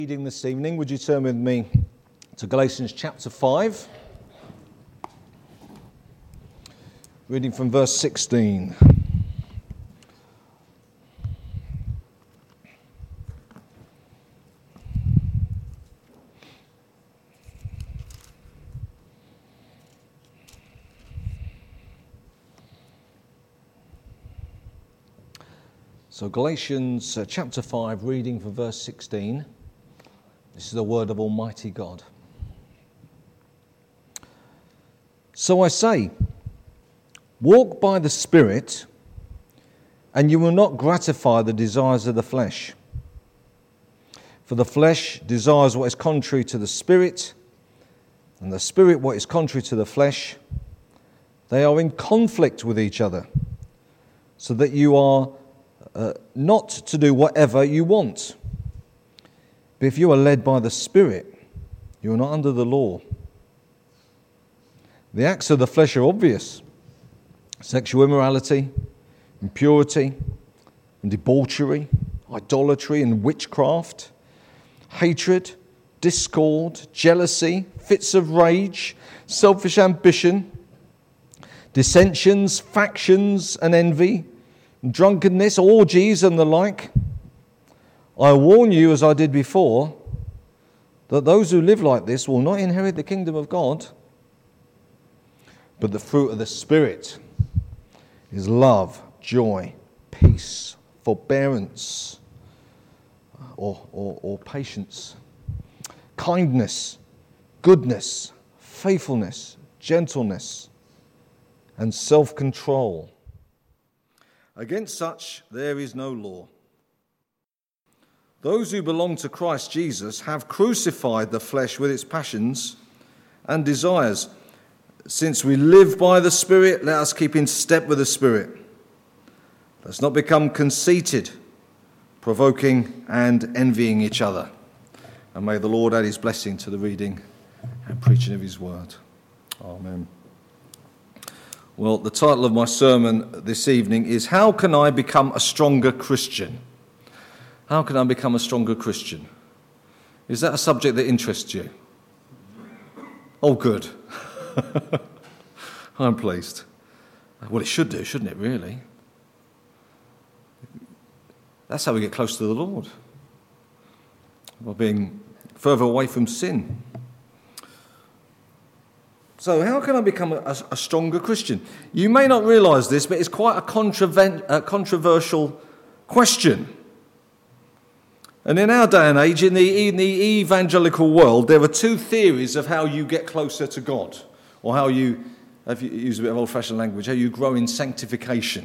Reading this evening, would you turn with me to Galatians chapter 5, reading from verse 16. So Galatians chapter 5, reading from verse 16. This is the word of Almighty God. So I say, walk by the Spirit, and you will not gratify the desires of the flesh. For the flesh desires what is contrary to the Spirit, and the Spirit what is contrary to the flesh. They are in conflict with each other, so that you are not to do whatever you want. But if you are led by the Spirit, you are not under the law. The acts of the flesh are obvious: sexual immorality, impurity, and debauchery, idolatry and witchcraft, hatred, discord, jealousy, fits of rage, selfish ambition, dissensions, factions and envy, drunkenness, orgies and the like. I warn you, as I did before, that those who live like this will not inherit the kingdom of God. But the fruit of the Spirit is love, joy, peace, forbearance, or patience, kindness, goodness, faithfulness, gentleness, and self-control. Against such there is no law. Those who belong to Christ Jesus have crucified the flesh with its passions and desires. Since we live by the Spirit, let us keep in step with the Spirit. Let's not become conceited, provoking and envying each other. And may the Lord add his blessing to the reading and preaching of his word. Amen. Well, the title of my sermon this evening is How Can I Become a Stronger Christian? How can I become a stronger Christian? Is that a subject that interests you? Oh, good. I'm pleased. Well, it should do, shouldn't it, really? That's how we get close to the Lord, by being further away from sin. So how can I become a stronger Christian? You may not realise this, but it's quite a controversial question. And in our day and age, in the evangelical world, there are two theories of how you get closer to God, or how you, if you use a bit of old-fashioned language, how you grow in sanctification.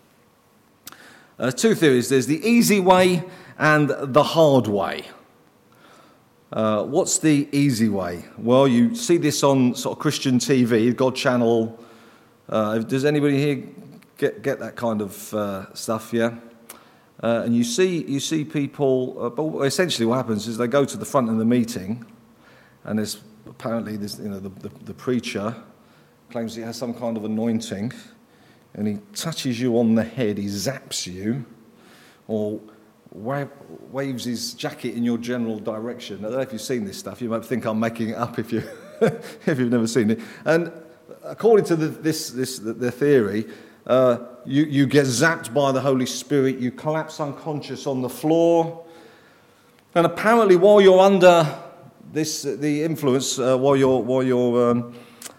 Two theories. There's the easy way and the hard way. What's the easy way? Well, you see this on sort of Christian TV, God Channel. Does anybody here get that kind of stuff? Yeah. And you see people. But essentially, what happens is they go to the front of the meeting, and there's apparently the preacher claims he has some kind of anointing, and he touches you on the head, he zaps you, or waves his jacket in your general direction. I don't know if you've seen this stuff. You might think I'm making it up if you've never seen it. And according to the theory, you get zapped by the Holy Spirit. You collapse unconscious on the floor, and apparently, while you're under the influence, while you're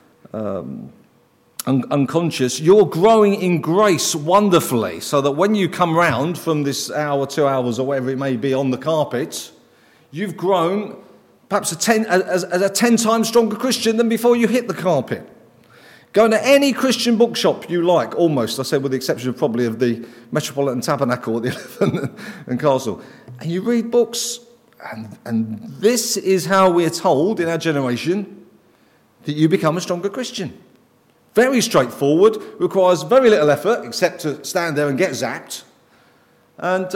unconscious, you're growing in grace wonderfully, so that when you come round from this hour, 2 hours, or whatever it may be on the carpet, you've grown perhaps as a 10 times stronger Christian than before you hit the carpet. Go into any Christian bookshop you like, almost, I said, with the exception of probably of the Metropolitan Tabernacle at the Elephant and Castle, and you read books, and this is how we're told in our generation that you become a stronger Christian. Very straightforward, requires very little effort, except to stand there and get zapped. And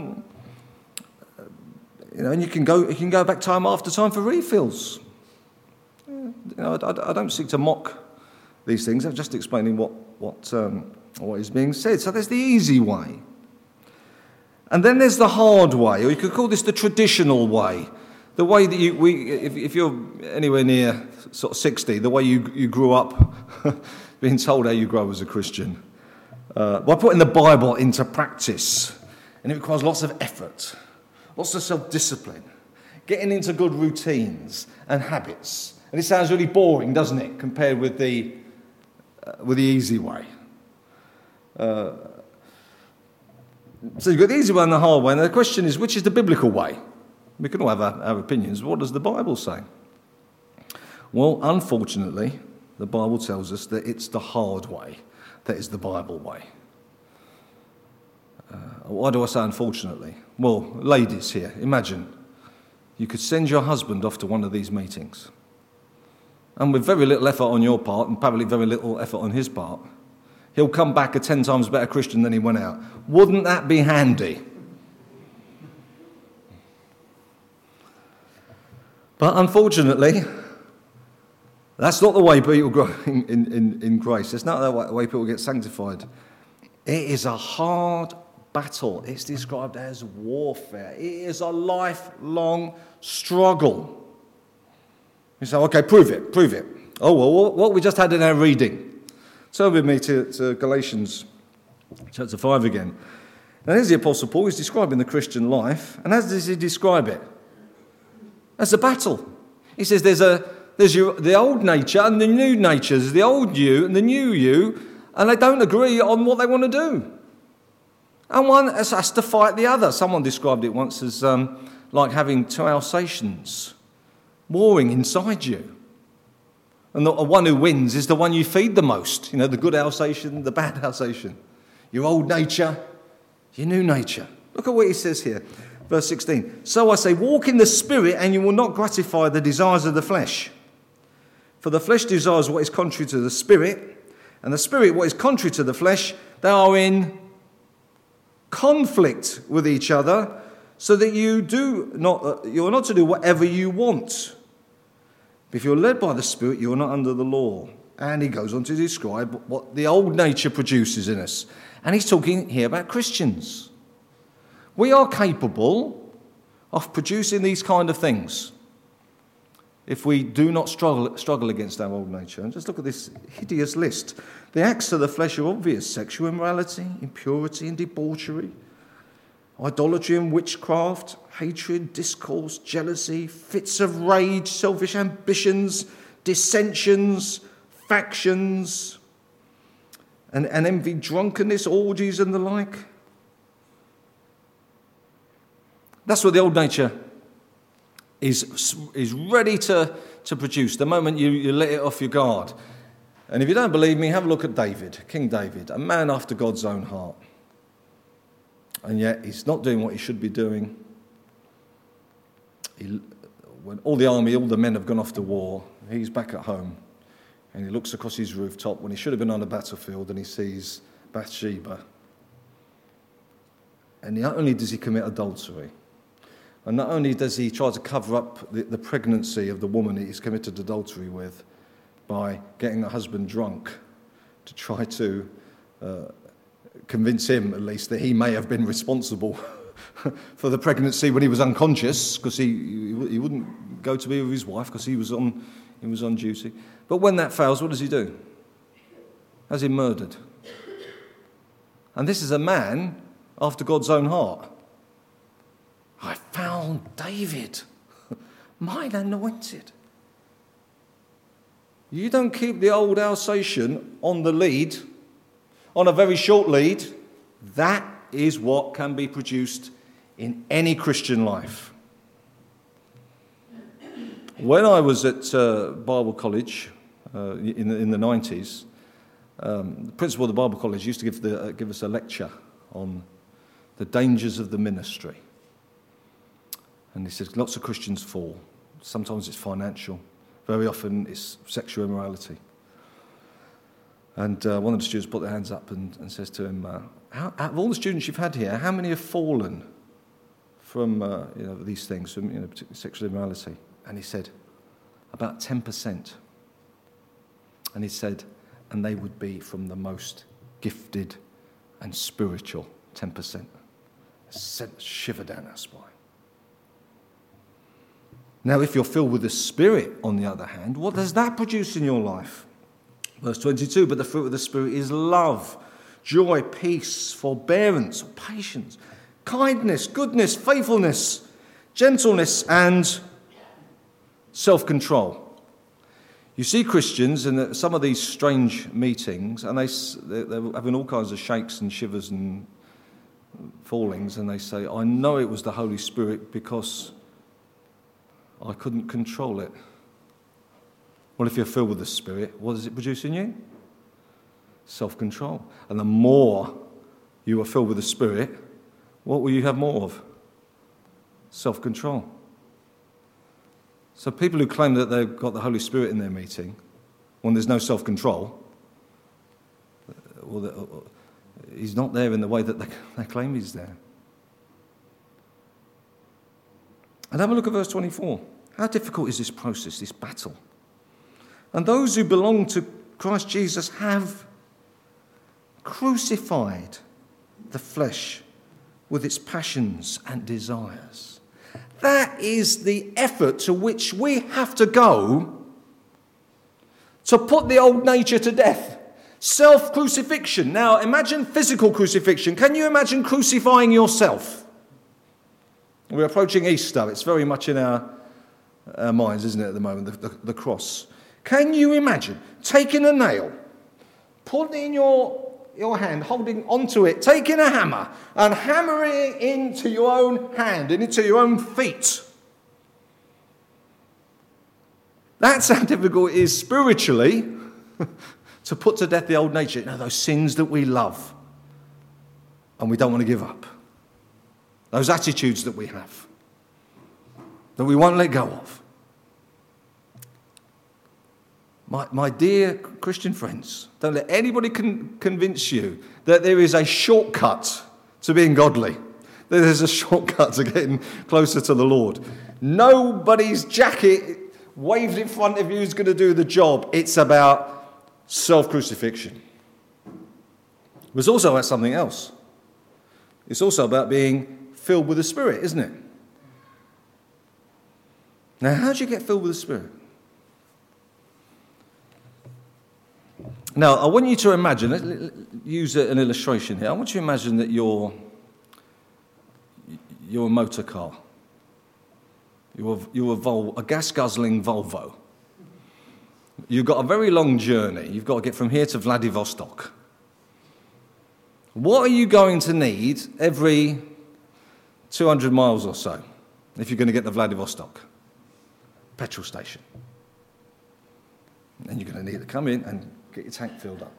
and you can go back time after time for refills. I don't seek to mock these things. I'm just explaining what is being said. So there's the easy way. And then there's the hard way, or you could call this the traditional way. The way that if you're anywhere near sort of 60, the way you grew up being told how you grow as a Christian, by putting the Bible into practice, and it requires lots of effort, lots of self-discipline, getting into good routines and habits. And it sounds really boring, doesn't it, compared with the easy way. So you've got the easy way and the hard way, and the question is, which is the biblical way? We can all have our opinions. What does the Bible say? Well, unfortunately, the Bible tells us that it's the hard way that is the Bible way. Why do I say unfortunately? Well, ladies here, imagine you could send your husband off to one of these meetings, and with very little effort on your part, and probably very little effort on his part, he'll come back a 10 times better Christian than he went out. Wouldn't that be handy? But unfortunately, that's not the way people grow in grace. It's not the way people get sanctified. It is a hard battle. It's described as warfare. It is a lifelong struggle. You say, okay, prove it. Oh, well, what we just had in our reading. Turn with me to Galatians chapter 5 again. Now, here's the Apostle Paul. He's describing the Christian life. And how does he describe it? As a battle. He says there's the old nature and the new nature. There's the old you and the new you, and they don't agree on what they want to do. And one has to fight the other. Someone described it once as like having two Alsatians warring inside you. And the one who wins is the one you feed the most. You know, the good Alsatian, the bad Alsatian. Your old nature, your new nature. Look at what he says here. Verse 16. So I say, walk in the Spirit, and you will not gratify the desires of the flesh. For the flesh desires what is contrary to the Spirit, and the Spirit what is contrary to the flesh. They are in conflict with each other, so that you are not to do whatever you want. If you're led by the Spirit, you are not under the law. And he goes on to describe what the old nature produces in us. And he's talking here about Christians. We are capable of producing these kind of things if we do not struggle against our old nature. And just look at this hideous list. The acts of the flesh are obvious: sexual immorality, impurity and debauchery, idolatry and witchcraft, hatred, discourse, jealousy, fits of rage, selfish ambitions, dissensions, factions, and envy, drunkenness, orgies and the like. That's what the old nature is ready to produce the moment you let it off your guard. And if you don't believe me, have a look at David, King David, a man after God's own heart. And yet he's not doing what he should be doing. When all the men have gone off to war, he's back at home. And he looks across his rooftop when he should have been on a battlefield, and he sees Bathsheba. And not only does he commit adultery, and not only does he try to cover up the pregnancy of the woman he's committed adultery with by getting her husband drunk to try to convince him, at least, that he may have been responsible for the pregnancy when he was unconscious, because he wouldn't go to be with his wife because he was on duty. But when that fails, what does he do? Has him murdered. And this is a man after God's own heart. I found David, mine anointed. You don't keep the old Alsatian on the lead, on a very short lead. That is what can be produced in any Christian life. When I was at Bible college in the 90s, the principal of the Bible college used to give us a lecture on the dangers of the ministry. And he said lots of Christians fall. Sometimes it's financial. Very often it's sexual immorality. And one of the students put their hands up and says to him, out of all the students you've had here, how many have fallen from these things, from particularly sexual immorality? And he said, about 10%. And he said, and they would be from the most gifted and spiritual 10%. Sent a shiver down our spine. Now, if you're filled with the Spirit, on the other hand, what does that produce in your life? Verse 22, but the fruit of the Spirit is love, joy, peace, forbearance, patience, kindness, goodness, faithfulness, gentleness, and self-control. You see Christians in some of these strange meetings, and they're having all kinds of shakes and shivers and fallings, and they say, I know it was the Holy Spirit because I couldn't control it. Well, if you're filled with the Spirit, what does it produce in you? Self-control. And the more you are filled with the Spirit, what will you have more of? Self-control. So people who claim that they've got the Holy Spirit in their meeting, when there's no self-control, well, he's not there in the way that they claim he's there. And have a look at verse 24. How difficult is this process, this battle? And those who belong to Christ Jesus have crucified the flesh with its passions and desires. That is the effort to which we have to go to put the old nature to death. Self-crucifixion. Now, imagine physical crucifixion. Can you imagine crucifying yourself? We're approaching Easter. It's very much in our minds, isn't it, at the moment, the cross. Can you imagine taking a nail, putting it in your hand, holding onto it, taking a hammer and hammering it into your own hand and into your own feet? That's how difficult it is spiritually to put to death the old nature. You know, those sins that we love and we don't want to give up. Those attitudes that we have, that we won't let go of. My dear Christian friends, don't let anybody convince you that there is a shortcut to being godly. That there's a shortcut to getting closer to the Lord. Nobody's jacket waved in front of you is going to do the job. It's about self-crucifixion. It's also about something else. It's also about being filled with the Spirit, isn't it? Now, how do you get filled with the Spirit? Now, I want you to imagine, let's use an illustration here. I want you to imagine that you're a motor car. You're a gas-guzzling Volvo. You've got a very long journey. You've got to get from here to Vladivostok. What are you going to need every 200 miles or so if you're going to get to Vladivostok? Petrol station. And you're going to need to come in and get your tank filled up.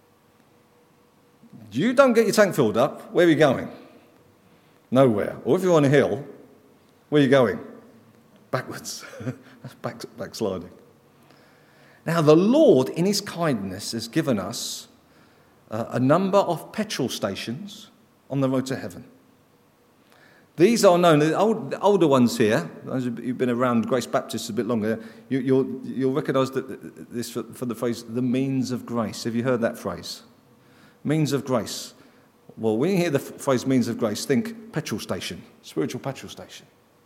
You don't get your tank filled up, where are you going? Nowhere. Or if you're on a hill, where are you going? Backwards. That's backsliding. Now, the Lord, in his kindness, has given us a number of petrol stations on the road to heaven. These are known, the older ones here, those who've been around Grace Baptist a bit longer, you'll recognise this for the phrase, the means of grace. Have you heard that phrase? Means of grace. Well, when you hear the phrase means of grace, think petrol station, spiritual petrol station.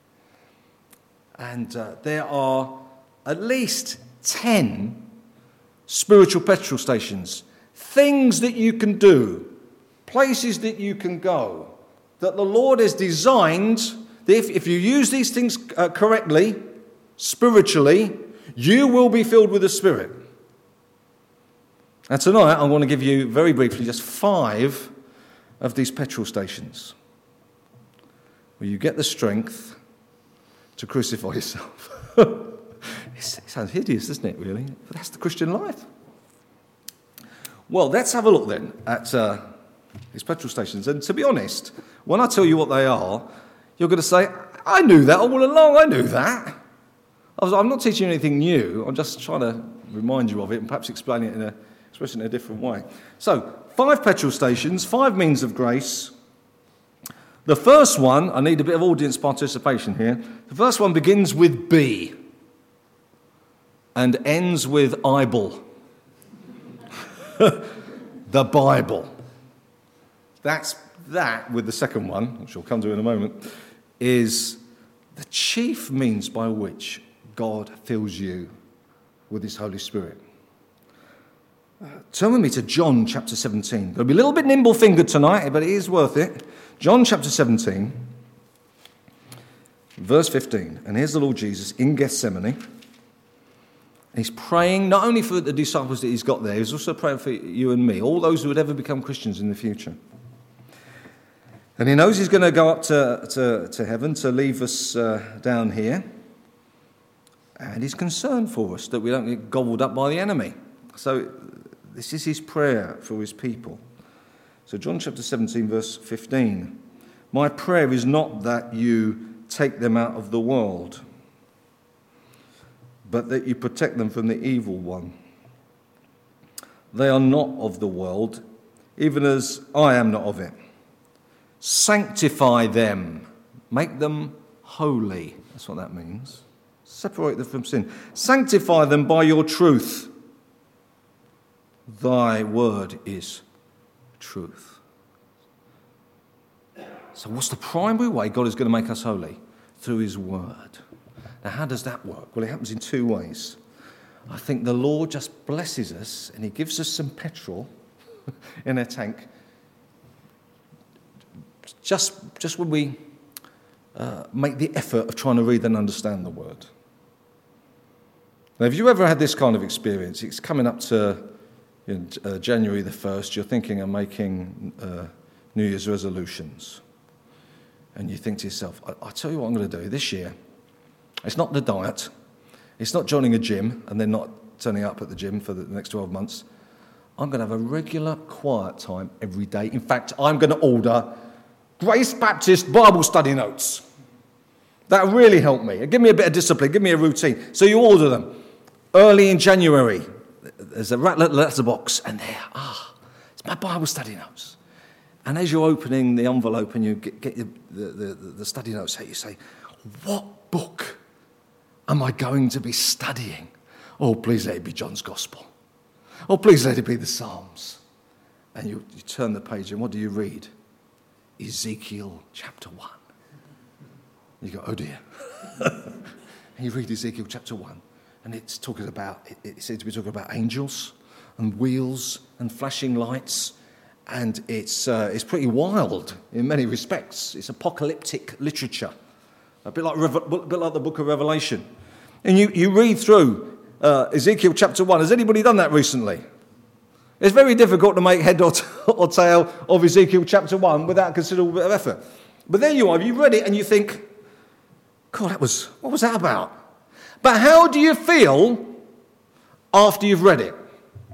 And there are at least 10 spiritual petrol stations, things that you can do, places that you can go, that the Lord has designed, if you use these things correctly, spiritually, you will be filled with the Spirit. And tonight I'm going to give you, very briefly, just 5 of these petrol stations where you get the strength to crucify yourself. It sounds hideous, doesn't it, really? But that's the Christian life. Well, let's have a look then at these petrol stations. And to be honest, when I tell you what they are, you're going to say, I knew that all along, I knew that. I'm not teaching you anything new, I'm just trying to remind you of it and perhaps explain it in a different way. So, 5 petrol stations, 5 means of grace. The first one, I need a bit of audience participation here. The first one begins with B and ends with Bible. The Bible. That with the second one, which we'll come to in a moment, is the chief means by which God fills you with his Holy Spirit. Turn with me to John chapter 17. I'll be a little bit nimble-fingered tonight, but it is worth it. John chapter 17, verse 15. And here's the Lord Jesus in Gethsemane. He's praying not only for the disciples that he's got there, he's also praying for you and me, all those who would ever become Christians in the future. And he knows he's going to go up to heaven to leave us down here. And he's concerned for us that we don't get gobbled up by the enemy. So this is his prayer for his people. So John chapter 17, verse 15. My prayer is not that you take them out of the world, but that you protect them from the evil one. They are not of the world, even as I am not of it. Sanctify them. Make them holy. That's what that means. Separate them from sin. Sanctify them by your truth. Thy word is truth. So what's the primary way God is going to make us holy? Through his word. Now how does that work? Well, it happens in two ways. I think the Lord just blesses us and he gives us some petrol in our tank just when we make the effort of trying to read and understand the word. Now, have you ever had this kind of experience? It's coming up to January the 1st. You're thinking of making New Year's resolutions. And you think to yourself, I'll tell you what I'm going to do this year. It's not the diet. It's not joining a gym and then not turning up at the gym for the next 12 months. I'm going to have a regular quiet time every day. In fact, I'm going to order Grace Baptist Bible study notes. That'll really help me. Give me a bit of discipline. Give me a routine. So you order them. Early in January, there's a letterbox, and there, it's my Bible study notes. And as you're opening the envelope and you get the study notes out, you say, what book am I going to be studying? Oh, please let it be John's Gospel. Oh, please let it be the Psalms. And you turn the page, and what do you read? Ezekiel chapter 1. You go, oh dear. And you read Ezekiel chapter 1, and it's talking about, it seems to be talking about angels and wheels and flashing lights, and it's pretty wild in many respects. It's apocalyptic literature, a bit like the book of Revelation. And you read through Ezekiel chapter 1. Has anybody done that recently? It's very difficult to make head or tail of Ezekiel chapter 1 without a considerable bit of effort. But there you are, you read it and you think, God, what was that about? But how do you feel after you've read it?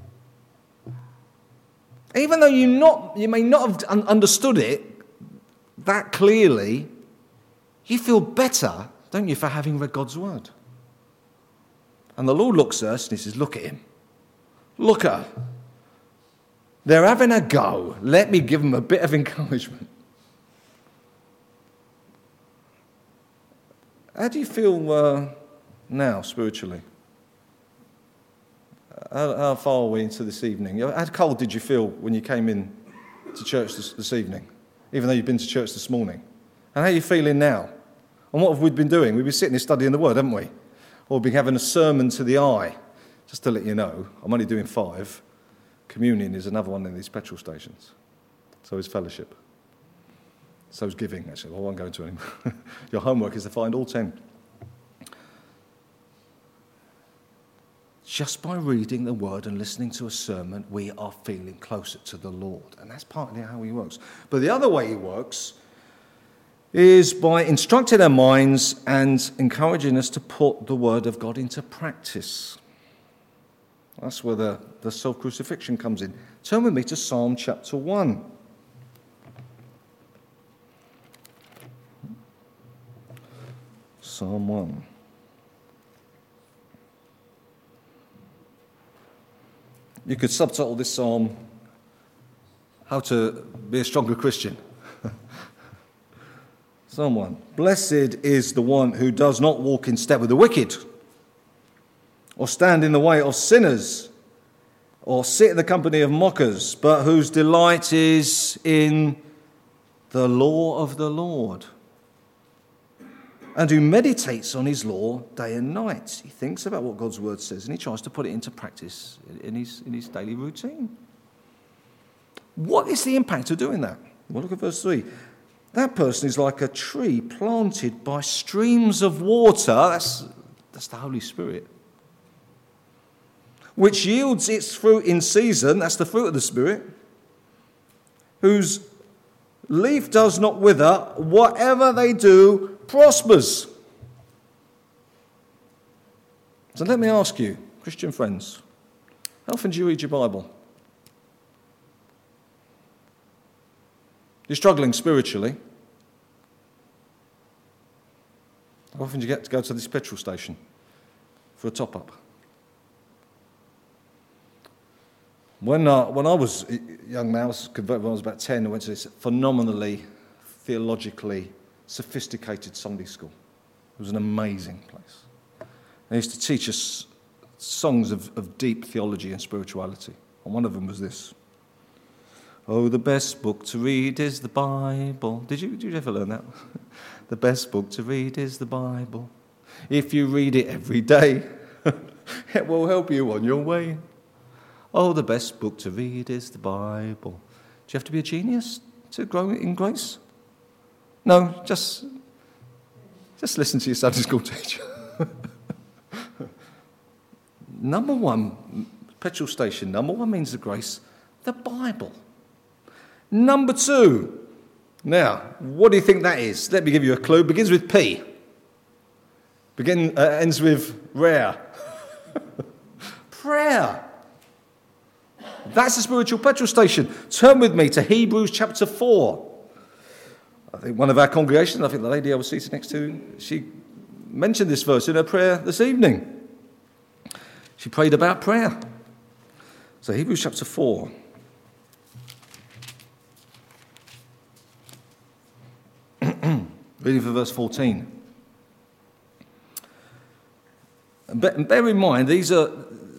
Even though you may not have understood it that clearly, you feel better, don't you, for having read God's word? And the Lord looks at us and he says, look at him. Look at her. They're having a go. Let me give them a bit of encouragement. How do you feel now, spiritually? How far are we into this evening? How cold did you feel when you came in to church this evening, even though you've been to church this morning? And how are you feeling now? And what have we been doing? We've been sitting here studying the Word, haven't we? Or we've been having a sermon to the eye. Just to let you know, I'm only doing 5. Communion is another one of these petrol stations. So is fellowship. So is giving, actually. Well, I won't go into it anymore. Your homework is to find all 10. Just by reading the Word and listening to a sermon, we are feeling closer to the Lord. And that's partly how he works. But the other way he works is by instructing our minds and encouraging us to put the Word of God into practice. That's where the self-crucifixion comes in. Turn with me to Psalm chapter 1. Psalm 1. You could subtitle this psalm, How to Be a Stronger Christian. Psalm 1. Blessed is the one who does not walk in step with the wicked, or stand in the way of sinners, or sit in the company of mockers, but whose delight is in the law of the Lord. and who meditates on his law day and night. He thinks about what God's word says and he tries to put it into practice in his daily routine. What is the impact of doing that? Well, look at verse 3. That person is like a tree planted by streams of water. That's the Holy Spirit. Which yields its fruit in season. That's the fruit of the Spirit. Whose leaf does not wither. Whatever they do prospers. So let me ask you, Christian friends, how often do you read your Bible? You're struggling spiritually. How often do you get to go to this petrol station for a top-up? When I was a young man, I was converted when I was about 10, I went to this phenomenally, theologically sophisticated Sunday school. It was an amazing place. They used to teach us songs of deep theology and spirituality. And one of them was this. Oh, the best book to read is the Bible. Did you ever learn that? The best book to read is the Bible. If you read it every day, it will help you on your way. Oh, the best book to read is the Bible. Do you have to be a genius to grow in grace? No, just listen to your Sunday school teacher. Number one, petrol station, number one means of grace, the Bible. Number two, now, what do you think that is? Let me give you a clue. Begins with P. Ends with rare. Prayer. That's a spiritual petrol station. Turn with me to Hebrews chapter 4. I think one of our congregations, I think the lady I was seated next to, she mentioned this verse in her prayer this evening. She prayed about prayer. So Hebrews chapter 4. Reading from verse 14. And bear in mind, these are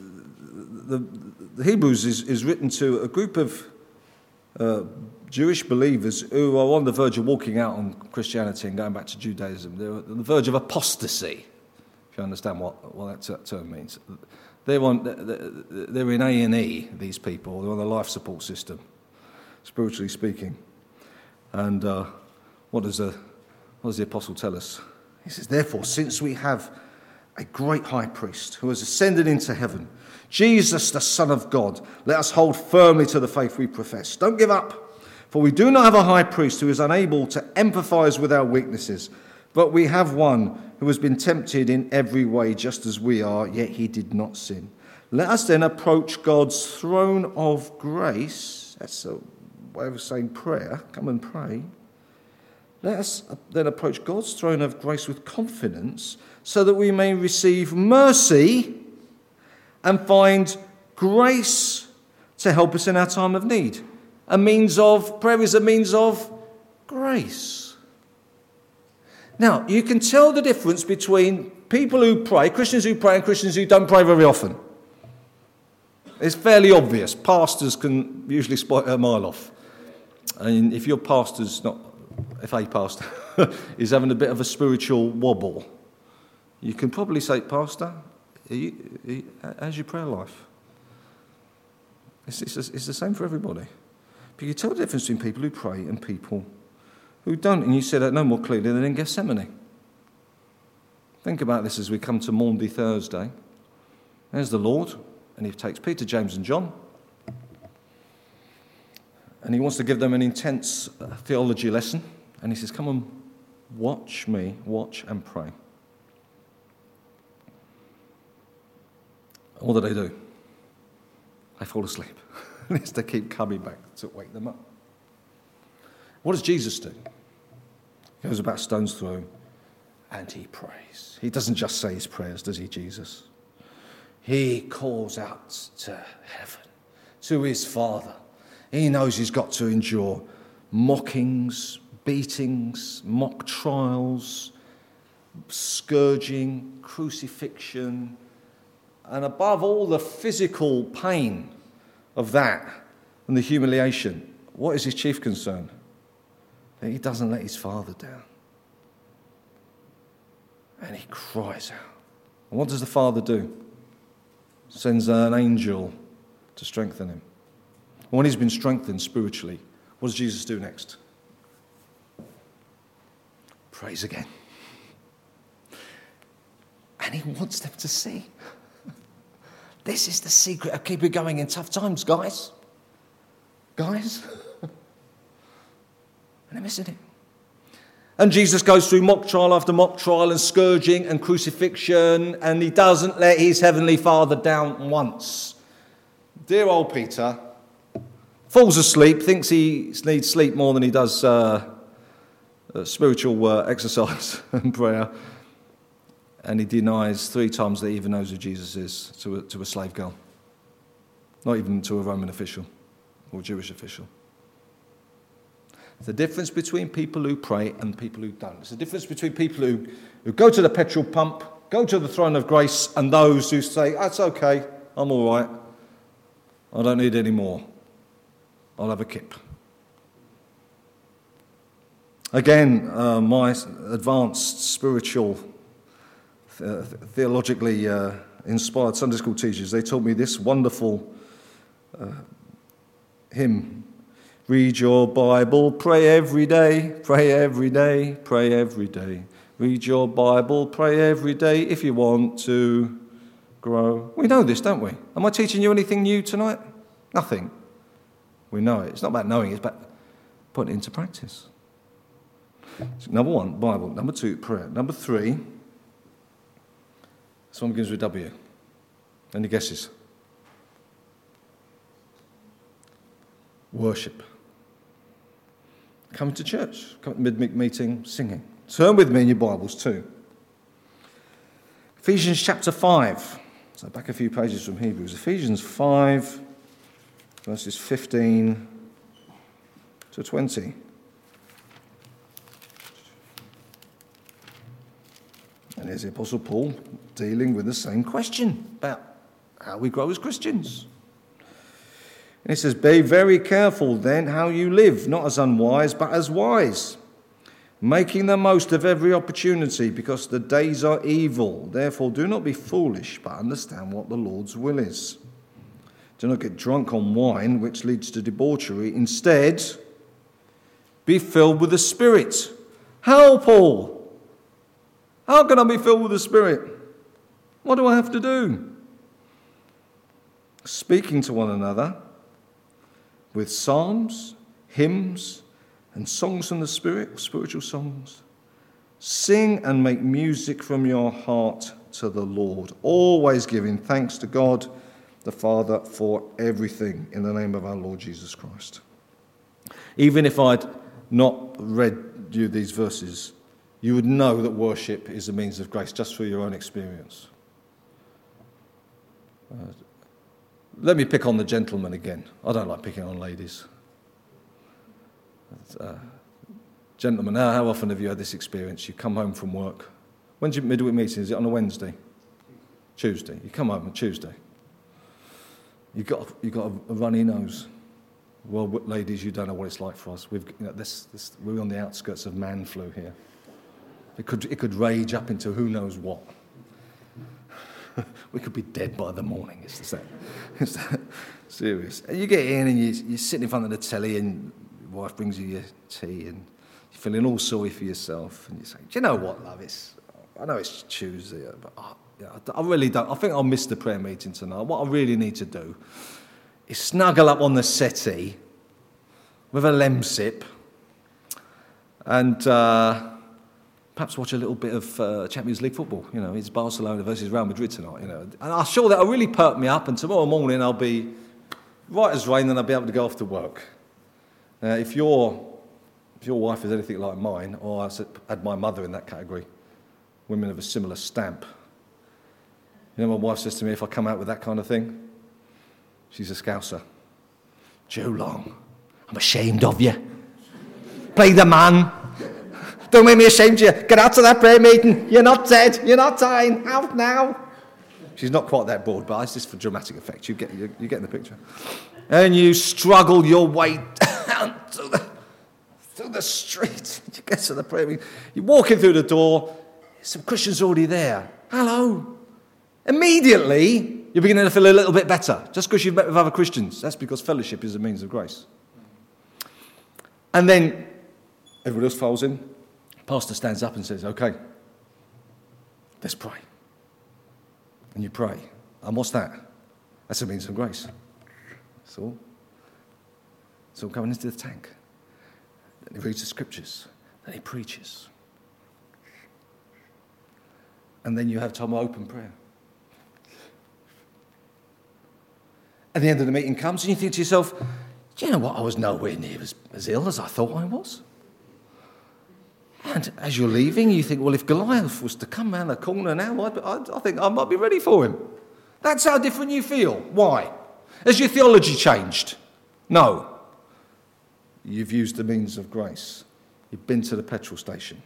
the Hebrews is written to a group of Jewish believers who are on the verge of walking out on Christianity and going back to Judaism. They're on the verge of apostasy, if you understand what that term means. They're in A&E, these people. They're on the life support system, spiritually speaking. And what does the apostle tell us? He says, therefore, since we have a great high priest who has ascended into heaven, Jesus, the Son of God, let us hold firmly to the faith we profess. Don't give up, for we do not have a high priest who is unable to empathize with our weaknesses, but we have one who has been tempted in every way just as we are, yet he did not sin. Let us then approach God's throne of grace. That's a way of saying prayer. Come and pray. Let us then approach God's throne of grace with confidence so that we may receive mercy and find grace to help us in our time of need. Prayer is a means of grace. Now, you can tell the difference between people who pray, Christians who pray and Christians who don't pray very often. It's fairly obvious. Pastors can usually spot a mile off. And if your pastor's not, if a pastor is having a bit of a spiritual wobble, you can probably say, Pastor, how's your prayer life? It's the same for everybody. But you tell the difference between people who pray and people who don't. And you say that no more clearly than in Gethsemane. Think about this as we come to Maundy Thursday. There's the Lord, and he takes Peter, James and John, and he wants to give them an intense theology lesson. And he says, come on, watch me, watch and pray. What do? They fall asleep. They keep coming back to wake them up. What does Jesus do? He goes about a stone's throw and he prays. He doesn't just say his prayers, does he, Jesus? He calls out to heaven, to his Father. He knows he's got to endure mockings, beatings, mock trials, scourging, crucifixion, and above all the physical pain of that and the humiliation. What is his chief concern? That he doesn't let his Father down. And he cries out. And what does the Father do? Sends an angel to strengthen him. And when he's been strengthened spiritually, what does Jesus do next? Prays again. And he wants them to see. This is the secret of keeping going in tough times, guys. Guys. And they're missing it. And Jesus goes through mock trial after mock trial and scourging and crucifixion, and he doesn't let his heavenly Father down once. Dear old Peter falls asleep, thinks he needs sleep more than he does spiritual exercise and prayer, and he denies 3 times that he even knows who Jesus is to a slave girl, not even to a Roman official or Jewish official. The difference between people who pray and people who don't. It's the difference between people who go to the petrol pump, go to the throne of grace, and those who say, that's okay, I'm all right, I don't need any more, I'll have a kip. Again, my advanced spiritual, theologically inspired Sunday school teachers, they taught me this wonderful hymn. Read your Bible, pray every day, pray every day, pray every day. Read your Bible, pray every day if you want to grow. We know this, don't we? Am I teaching you anything new tonight? Nothing. We know it. It's not about knowing it, it's about putting it into practice. So number 1, Bible. Number 2, prayer. Number 3, this one begins with W. Any guesses? Worship. Coming to church, coming to mid-week meeting, singing. Turn with me in your Bibles too. Ephesians chapter 5. So back a few pages from Hebrews. Ephesians 5, verses 15 to 20. And here's the Apostle Paul dealing with the same question about how we grow as Christians. And it says, be very careful then how you live, not as unwise, but as wise, making the most of every opportunity, because the days are evil. Therefore, do not be foolish, but understand what the Lord's will is. Do not get drunk on wine, which leads to debauchery. Instead, be filled with the Spirit. How, Paul? How can I be filled with the Spirit? What do I have to do? Speaking to one another with psalms, hymns, and songs from the Spirit, spiritual songs. Sing and make music from your heart to the Lord, always giving thanks to God the Father for everything in the name of our Lord Jesus Christ. Even if I'd not read you these verses, you would know that worship is a means of grace just through your own experience. Let me pick on the gentleman again. I don't like picking on ladies. Gentlemen, how often have you had this experience? You come home from work. When's your midweek meeting? Is it on a Wednesday? Tuesday. You come home on Tuesday. You've got a runny nose. Well, ladies, you don't know what it's like for us. We're on the outskirts of man flu here. It could rage up into who knows what. We could be dead by the morning. It's that serious. And you get in and you sit in front of the telly and your wife brings you your tea and you're feeling all sorry for yourself. And you say, do you know what, love? I know it's Tuesday, but I really don't. I think I'll miss the prayer meeting tonight. What I really need to do is snuggle up on the settee with a Lemsip and perhaps watch a little bit of Champions League football. You know, it's Barcelona versus Real Madrid tonight. You know, and I'm sure that'll really perk me up. And tomorrow morning I'll be right as rain, and I'll be able to go off to work. If your wife is anything like mine, or I had my mother in that category, women of a similar stamp. You know, my wife says to me, if I come out with that kind of thing, she's a Scouser. Joe Long, I'm ashamed of you. Play the man. Don't make me ashamed of you. Get out of that prayer meeting. You're not dead. You're not dying. Out now. She's not quite that broad, but it's just for dramatic effect. You're getting the picture. And you struggle your way down through the street. You get to the prayer meeting. You're walking through the door. Some Christians already there. Hello. Immediately, you're beginning to feel a little bit better. Just because you've met with other Christians. That's because fellowship is a means of grace. And then everybody else files in. Pastor stands up and says, okay, let's pray. And you pray. And what's that? That's a means of grace. That's all. It's all going into the tank. Then he reads the scriptures. Then he preaches. And then you have time of open prayer. At the end of the meeting comes and you think to yourself, do you know what? I was nowhere near as ill as I thought I was. And as you're leaving, you think, well, if Goliath was to come round the corner now, I think I might be ready for him. That's how different you feel. Why? Has your theology changed? No. You've used the means of grace. You've been to the petrol station.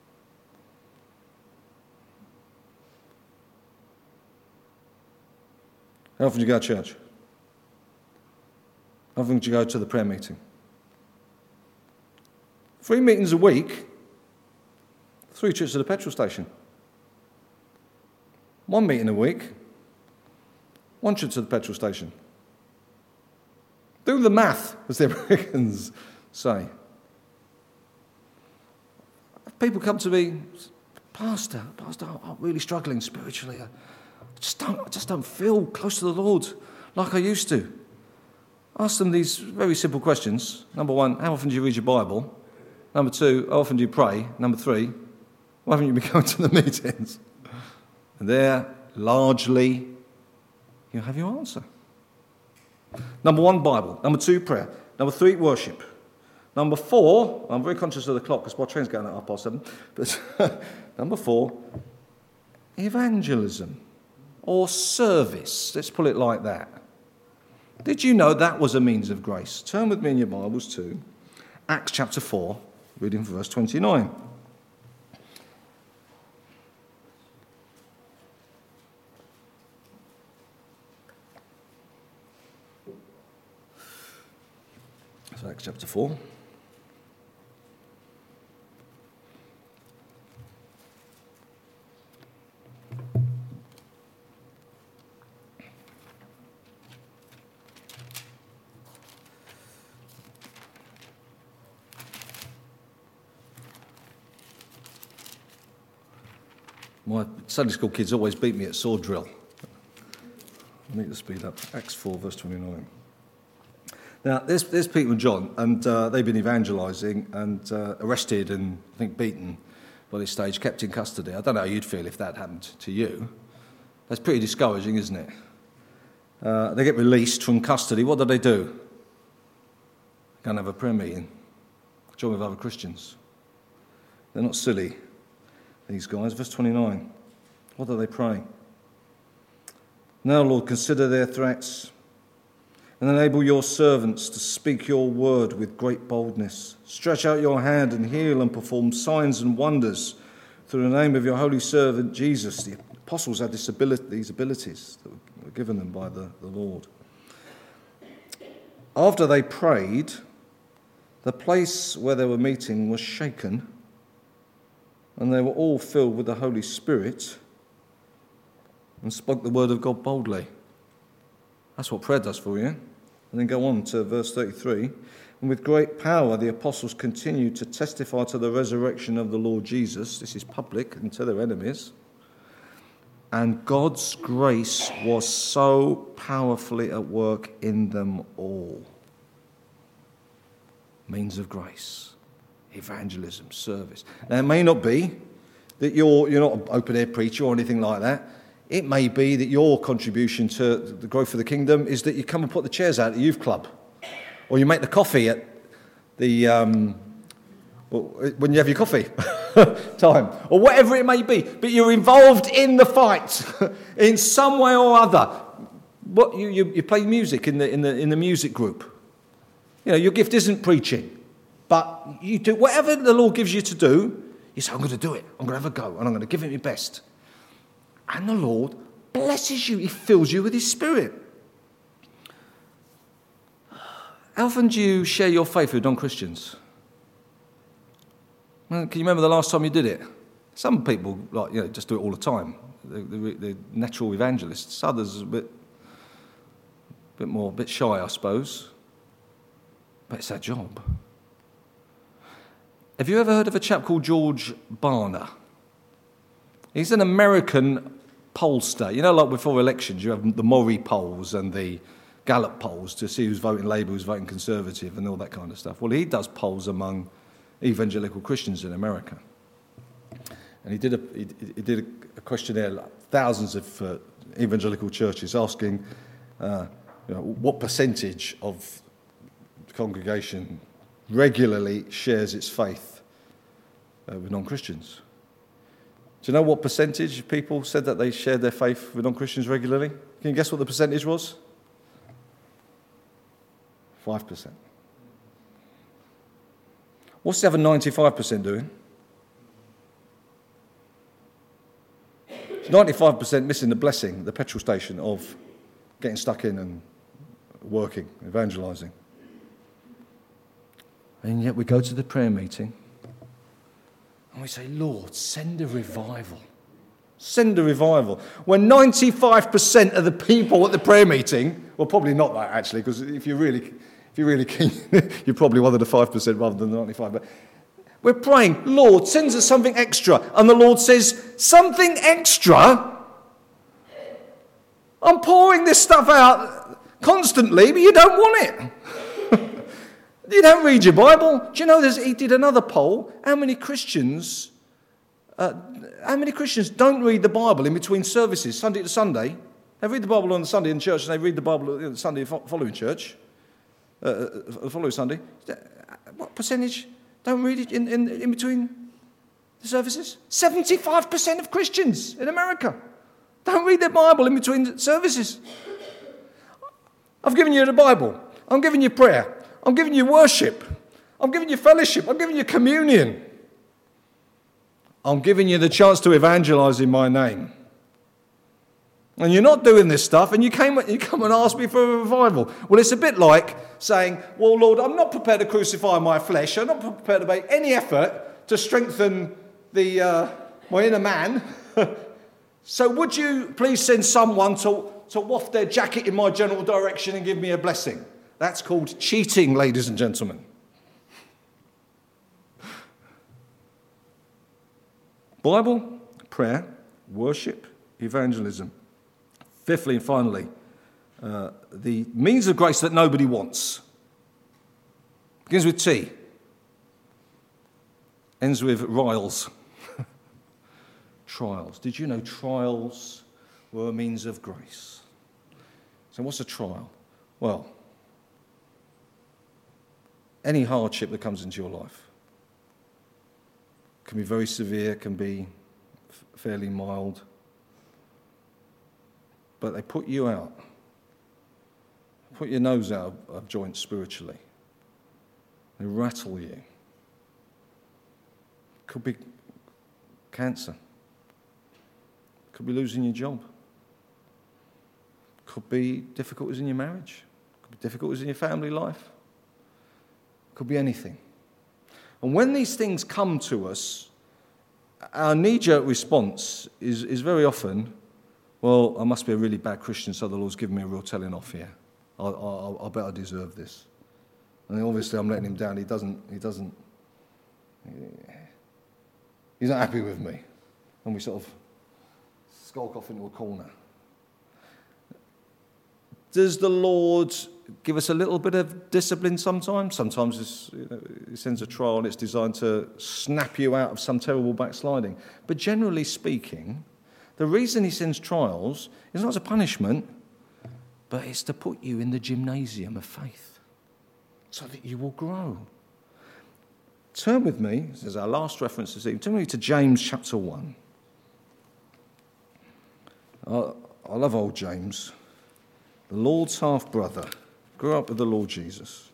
How often do you go to church? How often do you go to the prayer meeting? 3 meetings a week, 3 trips to the petrol station. 1 meeting a week, 1 trip to the petrol station. Do the math, as the Americans say. People come to me, Pastor, I'm really struggling spiritually. I just don't feel close to the Lord like I used to. Ask them these very simple questions. Number 1, how often do you read your Bible? Number 2, how often do you pray? Number 3, why haven't you been going to the meetings? And there, largely, you have your answer. Number 1, Bible. Number 2, prayer. Number 3, worship. Number 4, I'm very conscious of the clock because my train's going at 7:30, but number 4, evangelism or service. Let's put it like that. Did you know that was a means of grace? Turn with me in your Bibles to Acts chapter 4, reading from verse 29. So Acts chapter 4. My Sunday school kids always beat me at sword drill. I need to speed up. Acts 4, verse 29. Now, there's Peter and John, and they've been evangelising and arrested and, I think, beaten by this stage, kept in custody. I don't know how you'd feel if that happened to you. That's pretty discouraging, isn't it? They get released from custody. What do? They go and have a prayer meeting. Join with other Christians. They're not silly, these guys. Verse 29. What do they pray? Now, Lord, consider their threats and enable your servants to speak your word with great boldness. Stretch out your hand and heal and perform signs and wonders through the name of your holy servant Jesus. The apostles had these abilities that were given them by the Lord. After they prayed, the place where they were meeting was shaken, and they were all filled with the Holy Spirit and spoke the word of God boldly. That's what prayer does for you. And then go on to verse 33. And with great power the apostles continued to testify to the resurrection of the Lord Jesus. This is public and to their enemies. And God's grace was so powerfully at work in them all. Means of grace. Evangelism, service. Now it may not be that you're not an open-air preacher or anything like that. It may be that your contribution to the growth of the kingdom is that you come and put the chairs out at the youth club, or you make the coffee at the when you have your coffee time, or whatever it may be. But you're involved in the fight in some way or other. What you play music in the music group. You know, your gift isn't preaching, but you do whatever the Lord gives you to do. You say, I'm going to do it. I'm going to have a go, and I'm going to give it my best. And the Lord blesses you. He fills you with his Spirit. How often do you share your faith with non-Christians? Well, can you remember the last time you did it? Some people just do it all the time. They're natural evangelists. Others are a bit shy, I suppose. But it's our job. Have you ever heard of a chap called George Barna? He's an American pollster. Like before elections, you have the Maury polls and the Gallup polls to see who's voting Labour, who's voting Conservative, and all that kind of stuff. Well, he does polls among evangelical Christians in America. And he did a questionnaire, thousands of evangelical churches, asking what percentage of the congregation regularly shares its faith with non-Christians. Do you know what percentage of people said that they shared their faith with non-Christians regularly? Can you guess what the percentage was? 5%. What's the other 95% doing? 95% missing the blessing, the petrol station of getting stuck in and working, evangelising. And yet we go to the prayer meeting and we say, Lord, send a revival. Send a revival. When 95% of the people at the prayer meeting, well, probably not that actually, because if you're really keen, you're probably one of the 5% rather than the 95%. But we're praying, Lord, send us something extra. And the Lord says, something extra? I'm pouring this stuff out constantly, but you don't want it. You don't read your Bible. Do you know he did another poll? How many Christians don't read the Bible in between services, Sunday to Sunday? They read the Bible on the Sunday in church, and they read the Bible on the Sunday following church, the following Sunday. What percentage don't read it in between the services? 75% of Christians in America don't read their Bible in between services. I've given you the Bible. I'm giving you prayer. I'm giving you worship. I'm giving you fellowship. I'm giving you communion. I'm giving you the chance to evangelize in my name. And you're not doing this stuff, and you come and ask me for a revival. Well, it's a bit like saying, well, Lord, I'm not prepared to crucify my flesh. I'm not prepared to make any effort to strengthen my inner man. So would you please send someone to waft their jacket in my general direction and give me a blessing? That's called cheating, ladies and gentlemen. Bible, prayer, worship, evangelism. Fifthly and finally, the means of grace that nobody wants. Begins with T. Ends with riles. Trials. Did you know trials were a means of grace? So what's a trial? Well, any hardship that comes into your life can be very severe, can be fairly mild, but they put you out, put your nose out of joint spiritually. They rattle you. Could be cancer. Could be losing your job. Could be difficulties in your marriage. Could be difficulties in your family life. Could be anything. And when these things come to us, our knee-jerk response is very often, well, I must be a really bad Christian, so the Lord's given me a real telling off here. I bet I deserve this. And obviously I'm letting him down. He's not happy with me. And we sort of skulk off into a corner. Does the Lord give us a little bit of discipline sometimes? Sometimes he sends a trial and it's designed to snap you out of some terrible backsliding. But generally speaking, the reason he sends trials is not as a punishment, but it's to put you in the gymnasium of faith so that you will grow. Turn with me, this is our last reference this evening, turn with me to James chapter 1. I love old James, the Lord's half-brother, grew up with the Lord Jesus.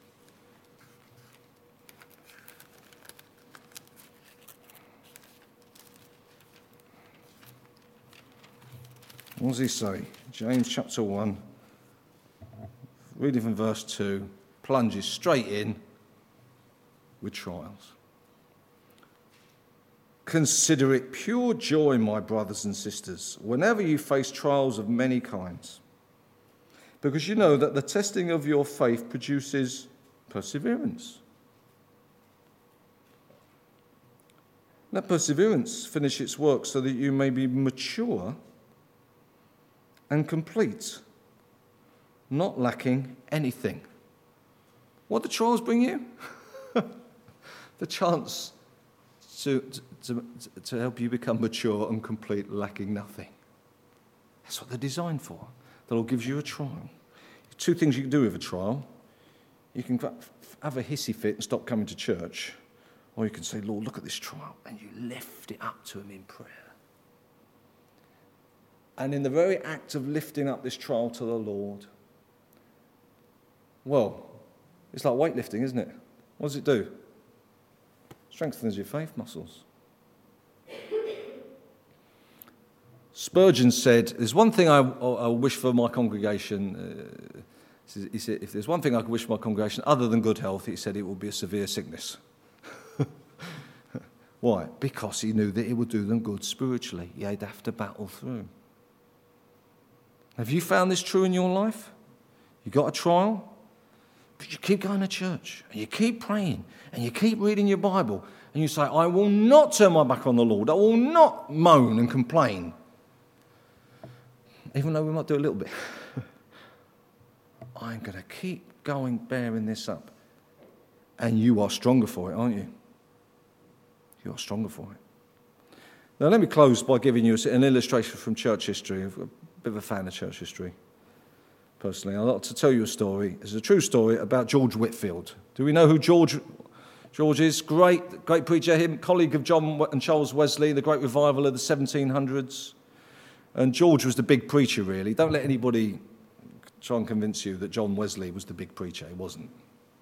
What does he say? James chapter 1, reading from verse 2, plunges straight in with trials. Consider it pure joy, my brothers and sisters, whenever you face trials of many kinds, because you know that the testing of your faith produces perseverance. Let perseverance finish its work so that you may be mature and complete, not lacking anything. What do trials bring you? The chance to help you become mature and complete, lacking nothing. That's what they're designed for. The Lord gives you a trial. Two things you can do with a trial. You can have a hissy fit and stop coming to church, or you can say, Lord, look at this trial, and you lift it up to him in prayer. And in the very act of lifting up this trial to the Lord, well, it's like weightlifting, isn't it? What does it do? Strengthens your faith muscles. Spurgeon said, there's one thing I wish for my congregation. He said, if there's one thing I could wish for my congregation other than good health, he said it would be a severe sickness. Why? Because he knew that it would do them good spiritually. They'd have to battle through. Have you found this true in your life? You got a trial? But you keep going to church, and you keep praying, and you keep reading your Bible, and you say, I will not turn my back on the Lord. I will not moan and complain. Even though we might do a little bit. I'm going to keep going bearing this up. And you are stronger for it, aren't you? You are stronger for it. Now let me close by giving you an illustration from church history. I'm a bit of a fan of church history. Personally, I'd like to tell you a story. It's a true story about George Whitefield. Do we know who George is? Great preacher, him, colleague of John and Charles Wesley, the great revival of the 1700s. And George was the big preacher, really. Don't let anybody try and convince you that John Wesley was the big preacher. He wasn't.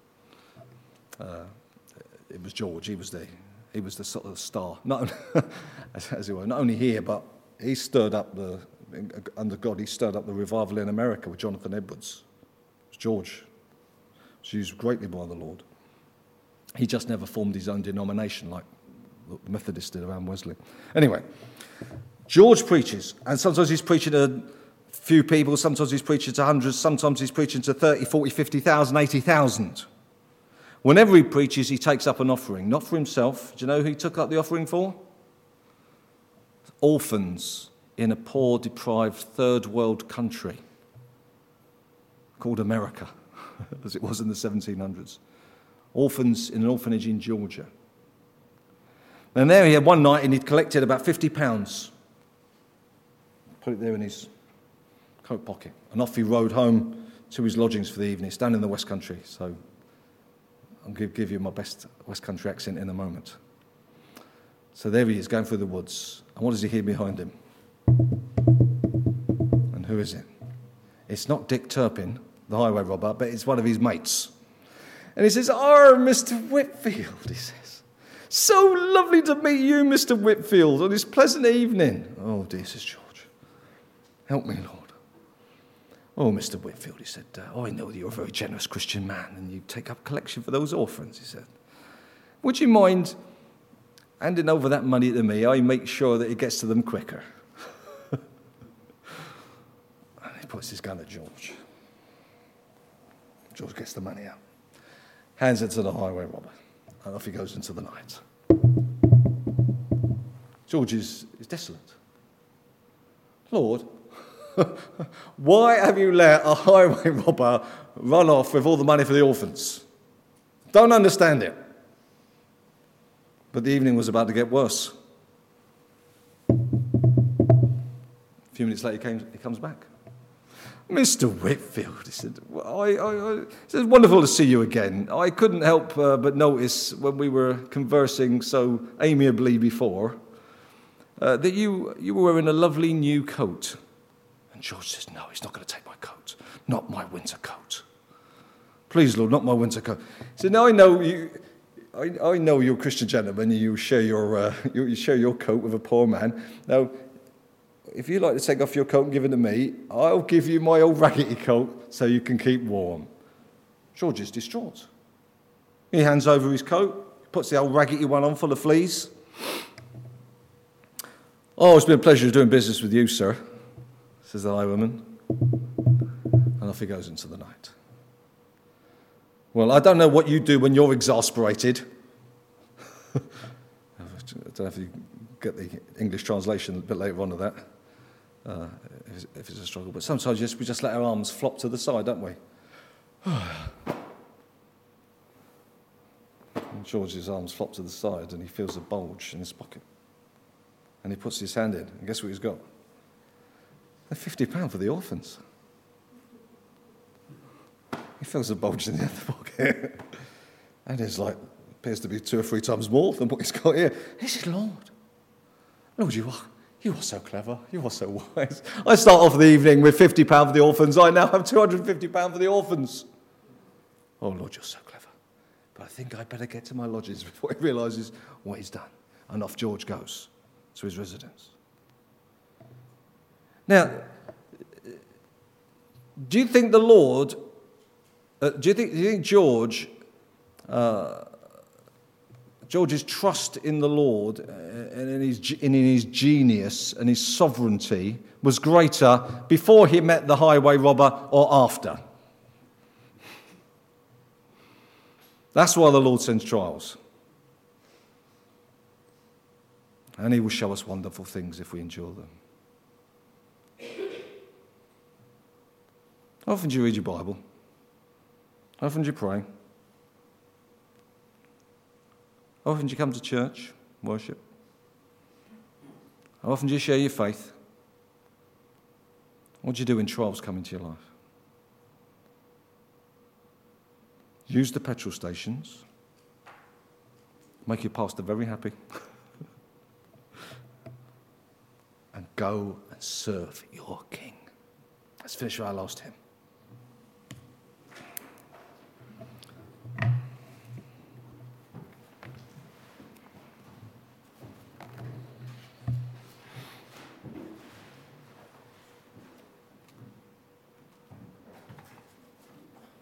It was George. He was the sort of star. Not, as it were, not only here, but he stirred up under God, he stirred up the revival in America with Jonathan Edwards. It was George. He was used greatly by the Lord. He just never formed his own denomination like the Methodists did around Wesley. Anyway, George preaches, and sometimes he's preaching to a few people, sometimes he's preaching to hundreds, sometimes he's preaching to 30, 40, 50,000, 80,000. Whenever he preaches, he takes up an offering, not for himself. Do you know who he took up the offering for? Orphans in a poor, deprived, third world country called America, as it was in the 1700s. Orphans in an orphanage in Georgia. And there he had one night and he'd collected about £50. Put it there in his coat pocket. And off he rode home to his lodgings for the evening. It's down in the West Country, so I'll give you my best West Country accent in a moment. So there he is, going through the woods. And what does he hear behind him? And who is it? It's not Dick Turpin, the highway robber, but it's one of his mates. And he says, "Oh, Mr. Whitefield," he says. "So lovely to meet you, Mr. Whitefield, on this pleasant evening." "Oh, dear," says George. "Help me, Lord." "Oh, Mr. Whitefield," he said, "I know that you're a very generous Christian man and you take up collection for those orphans," he said. "Would you mind handing over that money to me? I make sure that it gets to them quicker." And he puts his gun at George. George gets the money out, hands it to the highway robber, and off he goes into the night. George is desolate. "Lord, why have you let a highway robber run off with all the money for the orphans? Don't understand it." But the evening was about to get worse. A few minutes later, he comes back. "Mr. Whitefield," he said, "it's wonderful to see you again. I couldn't help but notice when we were conversing so amiably before that you were wearing a lovely new coat." And George says, "No, he's not going to take my coat. Not my winter coat. Please, Lord, not my winter coat." He said, "Now I know you. I know you're a Christian gentleman. You share your coat with a poor man. Now, if you'd like to take off your coat and give it to me, I'll give you my old raggedy coat so you can keep warm." George is distraught. He hands over his coat, puts the old raggedy one on full of fleas. "Oh, it's been a pleasure doing business with you, sir," says the highwayman. And off he goes into the night. Well, I don't know what you do when you're exasperated. I don't know if you get the English translation a bit later on of that, if it's a struggle. But sometimes we just let our arms flop to the side, don't we? And George's arms flop to the side and he feels a bulge in his pocket. And he puts his hand in, and guess what he's got? £50 for the orphans. He feels a bulge in the other pocket. And it's like, appears to be 2 or 3 times more than what he's got here. He says, Lord, you are so clever. You are so wise. I start off the evening with £50 for the orphans. I now have £250 for the orphans. Oh, Lord, you're so clever. But I think I'd better get to my lodges before he realises what he's done. And off George goes to his residence. Now, do you think the Lord, do you think George's trust in the Lord and in his genius and his sovereignty was greater before he met the highway robber or after? That's why the Lord sends trials. And he will show us wonderful things if we endure them. How often do you read your Bible? How often do you pray? How often do you come to church, worship? How often do you share your faith? What do you do when trials come into your life? Use the petrol stations. Make your pastor very happy. And go and serve your King. Let's finish with our last hymn.